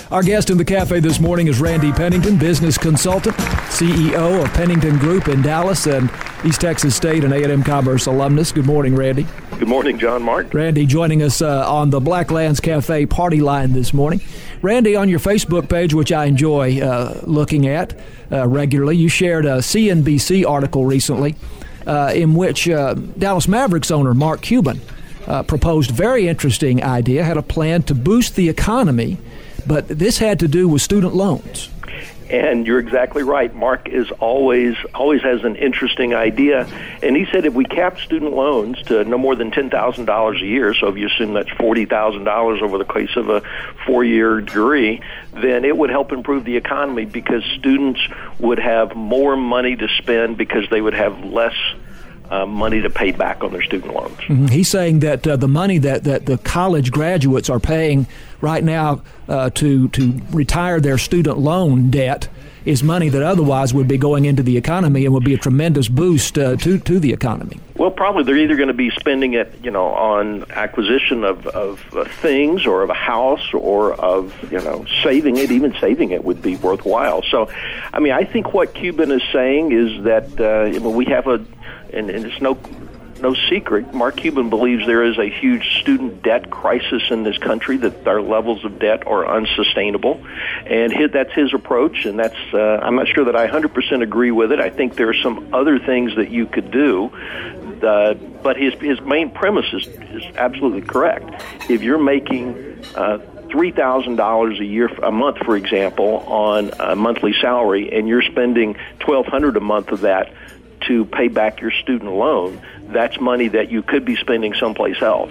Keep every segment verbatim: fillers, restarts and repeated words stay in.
Our guest in the cafe this morning is Randy Pennington, business consultant, C E O of Pennington Group in Dallas, and East Texas State and A and M Commerce alumnus. Good morning, Randy. Good morning, John Mark. Randy joining us uh, on the Blacklands Cafe party line this morning. Randy, on your Facebook page, which I enjoy uh, looking at uh, regularly, you shared a C N B C article recently uh, in which uh, Dallas Mavericks owner Mark Cuban uh, proposed a very interesting idea, had a plan to boost the economy, but this had to do with student loans. And you're exactly right. Mark is always always has an interesting idea. And he said if we cap student loans to no more than ten thousand dollars a year, so if you assume that's forty thousand dollars over the course of a four-year degree, then it would help improve the economy because students would have more money to spend because they would have less Uh, money to pay back on their student loans. Mm-hmm. He's saying that uh, the money that, that the college graduates are paying right now uh, to to retire their student loan debt is money that otherwise would be going into the economy and would be a tremendous boost uh, to to the economy. Well, probably they're either going to be spending it, you know, on acquisition of, of uh, things or of a house or of, you know, saving it. Even saving it would be worthwhile. So, I mean, I think what Cuban is saying is that uh, you know, we have a And, and it's no no secret, Mark Cuban believes there is a huge student debt crisis in this country, that our levels of debt are unsustainable. And his, that's his approach, and that's uh, I'm not sure that I one hundred percent agree with it. I think there are some other things that you could do, uh, but his, his main premise is, is absolutely correct. If you're making uh, three thousand dollars a year, a month, for example, on a monthly salary, and you're spending twelve hundred dollars a month of that to pay back your student loan, that's money that you could be spending someplace else.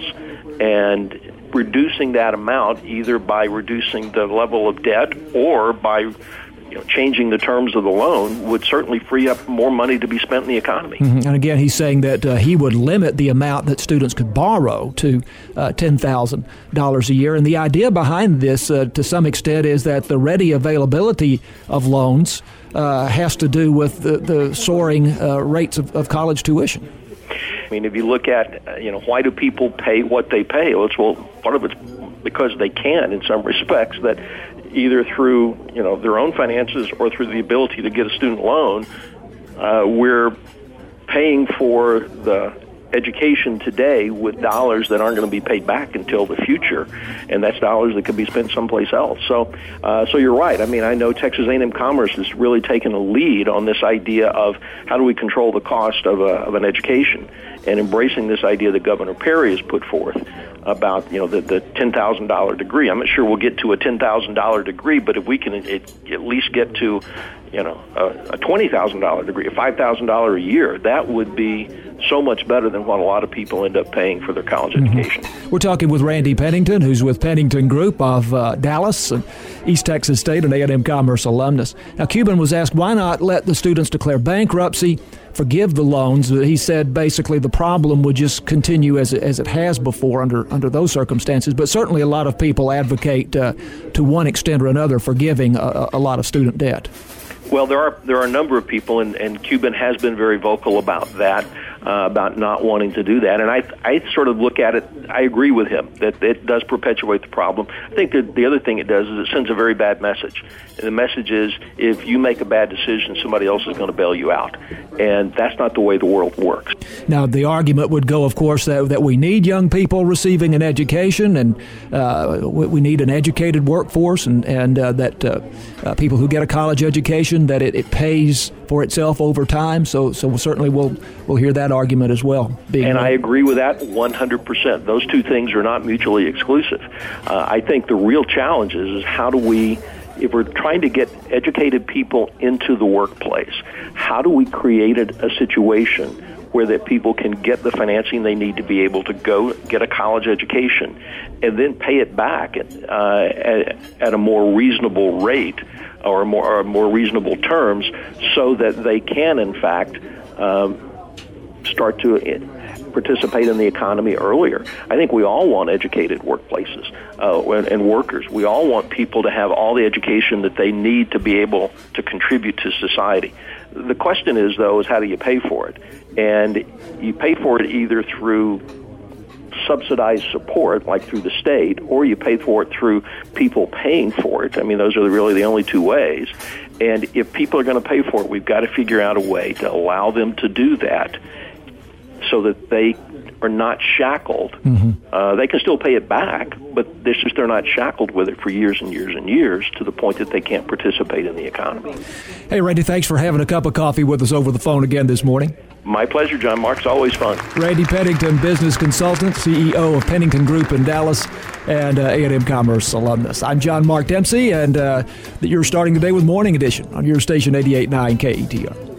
And reducing that amount either by reducing the level of debt or by you know, changing the terms of the loan would certainly free up more money to be spent in the economy. Mm-hmm. And again, he's saying that uh, he would limit the amount that students could borrow to uh, ten thousand dollars a year. And the idea behind this, uh, to some extent, is that the ready availability of loans uh, has to do with the, the soaring uh, rates of, of college tuition. I mean, if you look at, uh, you know, why do people pay what they pay? Well, it's, well, part of it's because they can in some respects, that either through, you know, their own finances or through the ability to get a student loan, uh, we're paying for the education today with dollars that aren't going to be paid back until the future, and that's dollars that could be spent someplace else. So, uh, so you're right. I mean, I know Texas A and M Commerce has really taken a lead on this idea of how do we control the cost of, a, of an education, and embracing this idea that Governor Perry has put forth about, you know, the, the ten thousand dollars degree. I'm not sure we'll get to a ten thousand dollars degree, but if we can it, at least get to, you know, a, a twenty thousand dollars degree, a five thousand dollars a year, that would be so much better than what a lot of people end up paying for their college mm-hmm. education. We're talking with Randy Pennington, who's with Pennington Group of uh, Dallas, and East Texas State and A and M Commerce alumnus. Now, Cuban was asked why not let the students declare bankruptcy, forgive the loans. He said basically the problem would just continue as it, as it has before under under those circumstances. But certainly a lot of people advocate uh, to one extent or another forgiving a, a lot of student debt. Well, there are there are a number of people, and, and Cuban has been very vocal about that, uh, about not wanting to do that. And I I sort of look at it, I agree with him, that it does perpetuate the problem. I think that the other thing it does is it sends a very bad message. And the message is, if you make a bad decision, somebody else is going to bail you out. And that's not the way the world works. Now, the argument would go, of course, that, that we need young people receiving an education, and uh, we need an educated workforce, and, and uh, that uh, uh, people who get a college education, that it, it pays for itself over time. So so certainly we'll we'll hear that argument as well. Being and made. I agree with that one hundred percent. Those two things are not mutually exclusive. Uh, I think the real challenge is, is how do we, if we're trying to get educated people into the workplace, how do we create a, a situation where that people can get the financing they need to be able to go get a college education and then pay it back at, uh, at, at a more reasonable rate or more, or more reasonable terms, so that they can, in fact, um, start to participate in the economy earlier. I think we all want educated workplaces uh, and, and workers. We all want people to have all the education that they need to be able to contribute to society. The question is, though, is how do you pay for it? And you pay for it either through subsidized support, like through the state, or you pay for it through people paying for it. I mean, those are really the only two ways. And if people are going to pay for it, we've got to figure out a way to allow them to do that so that they are not shackled. Mm-hmm. Uh, they can still pay it back, but it's just they're not shackled with it for years and years and years to the point that they can't participate in the economy. Hey, Randy, thanks for having a cup of coffee with us over the phone again this morning. My pleasure, John Mark. It's always fun. Randy Pennington, business consultant, C E O of Pennington Group in Dallas, and uh, A and M Commerce alumnus. I'm John Mark Dempsey, and uh, you're starting the day with Morning Edition on your station eighty-eight point nine K E T R.